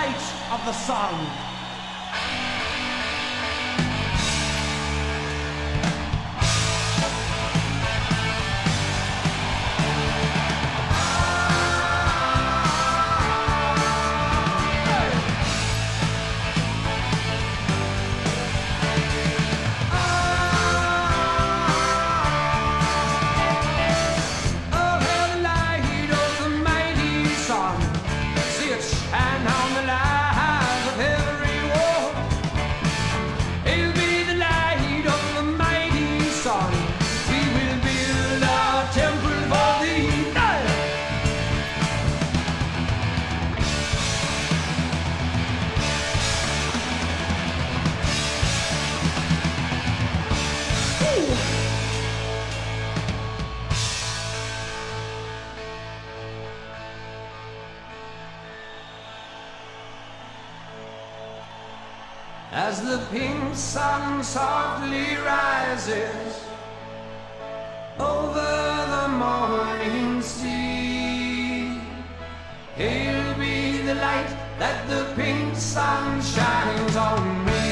light of the sun. As the pink sun softly rises over the morning sea, hail be the light that the pink sun shines on me.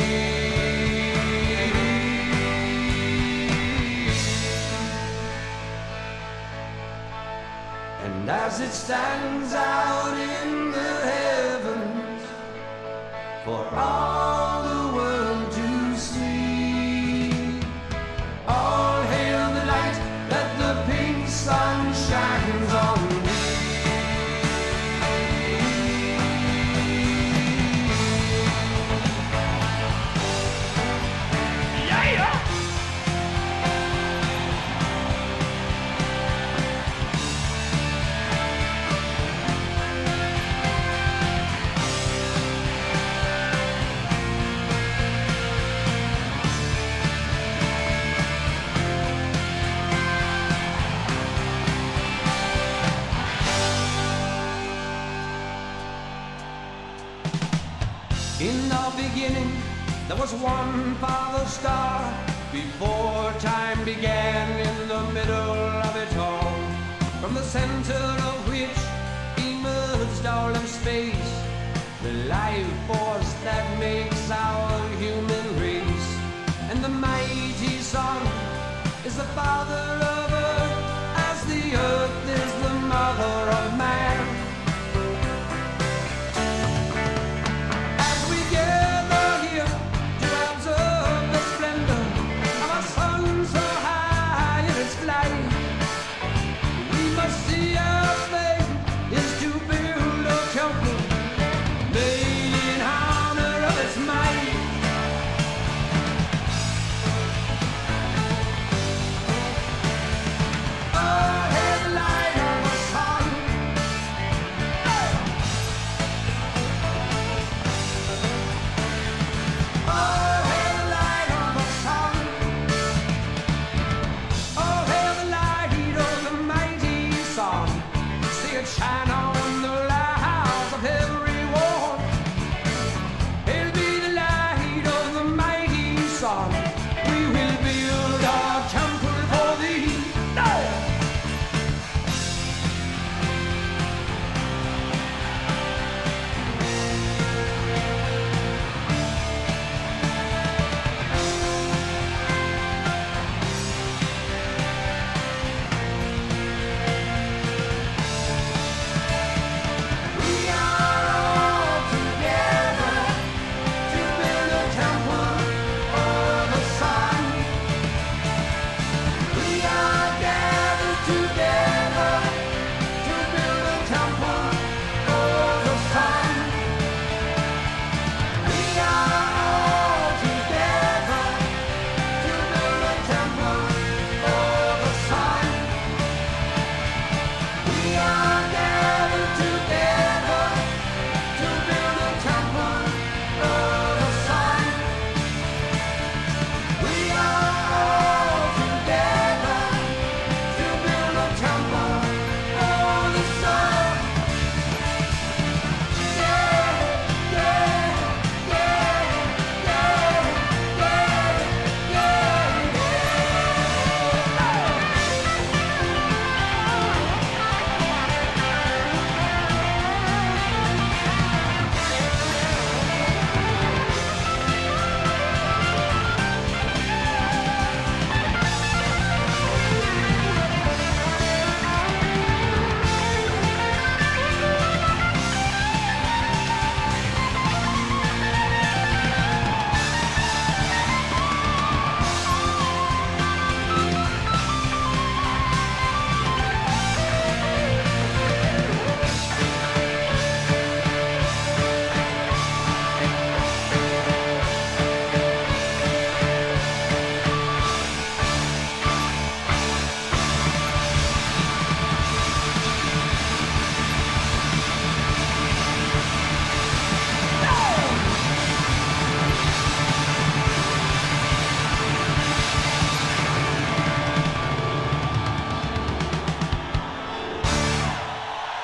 And as it stands out in the heavens for all the world to see, all hail the light that the pink sun shines on me. In the beginning, there was one father star, before time began, in the middle of it all, from the center of which emerged all of space, the life force that makes